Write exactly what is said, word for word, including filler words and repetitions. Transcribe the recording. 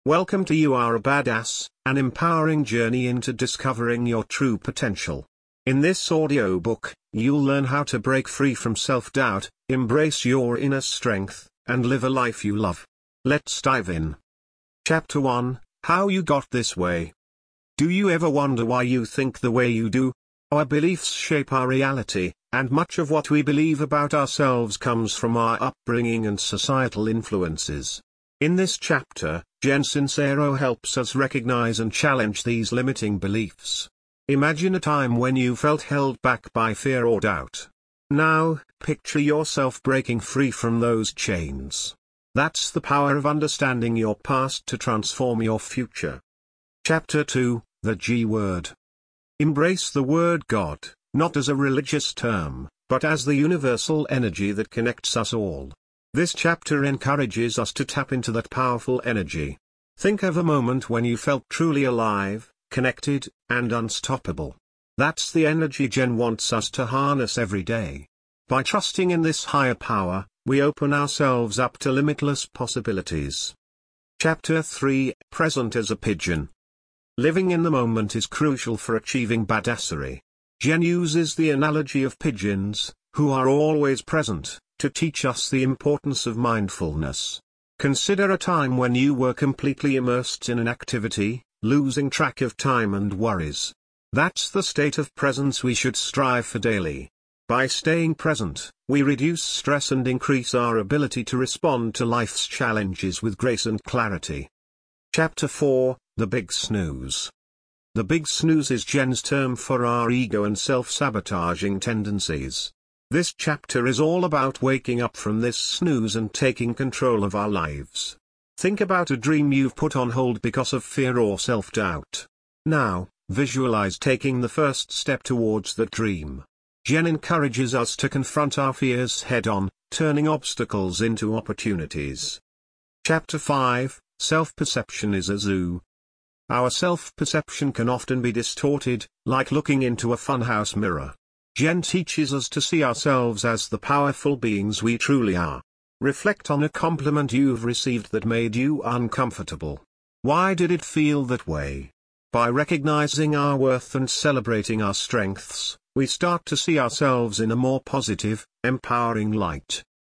Welcome to You Are a Badass, an empowering journey into discovering your true potential. In this audiobook, you'll learn how to break free from self-doubt, embrace your inner strength, and live a life you love. Let's dive in. Chapter one, How You Got This Way. Do you ever wonder why you think the way you do? Our beliefs shape our reality, and much of what we believe about ourselves comes from our upbringing and societal influences. In this chapter, Jen Sincero helps us recognize and challenge these limiting beliefs. Imagine a time when you felt held back by fear or doubt. Now, picture yourself breaking free from those chains. That's the power of understanding your past to transform your future. Chapter two, The G Word. Embrace the word God, not as a religious term, but as the universal energy that connects us all. This chapter encourages us to tap into that powerful energy. Think of a moment when you felt truly alive, connected, and unstoppable. That's the energy Jen wants us to harness every day. By trusting in this higher power, we open ourselves up to limitless possibilities. Chapter three, Present as a Pigeon. Living in the moment is crucial for achieving badassery. Jen uses the analogy of pigeons, who are always present, to teach us the importance of mindfulness. Consider a time when you were completely immersed in an activity, losing track of time and worries. That's the state of presence we should strive for daily. By staying present, we reduce stress and increase our ability to respond to life's challenges with grace and clarity. Chapter four, The Big Snooze. The big snooze is Jen's term for our ego and self-sabotaging tendencies. This chapter is all about waking up from this snooze and taking control of our lives. Think about a dream you've put on hold because of fear or self-doubt. Now, visualize taking the first step towards that dream. Jen encourages us to confront our fears head-on, turning obstacles into opportunities. Chapter five, Self-Perception is a Zoo. Our self-perception can often be distorted, like looking into a funhouse mirror. Jen teaches us to see ourselves as the powerful beings we truly are. Reflect on a compliment you've received that made you uncomfortable. Why did it feel that way? By recognizing our worth and celebrating our strengths, we start to see ourselves in a more positive, empowering light.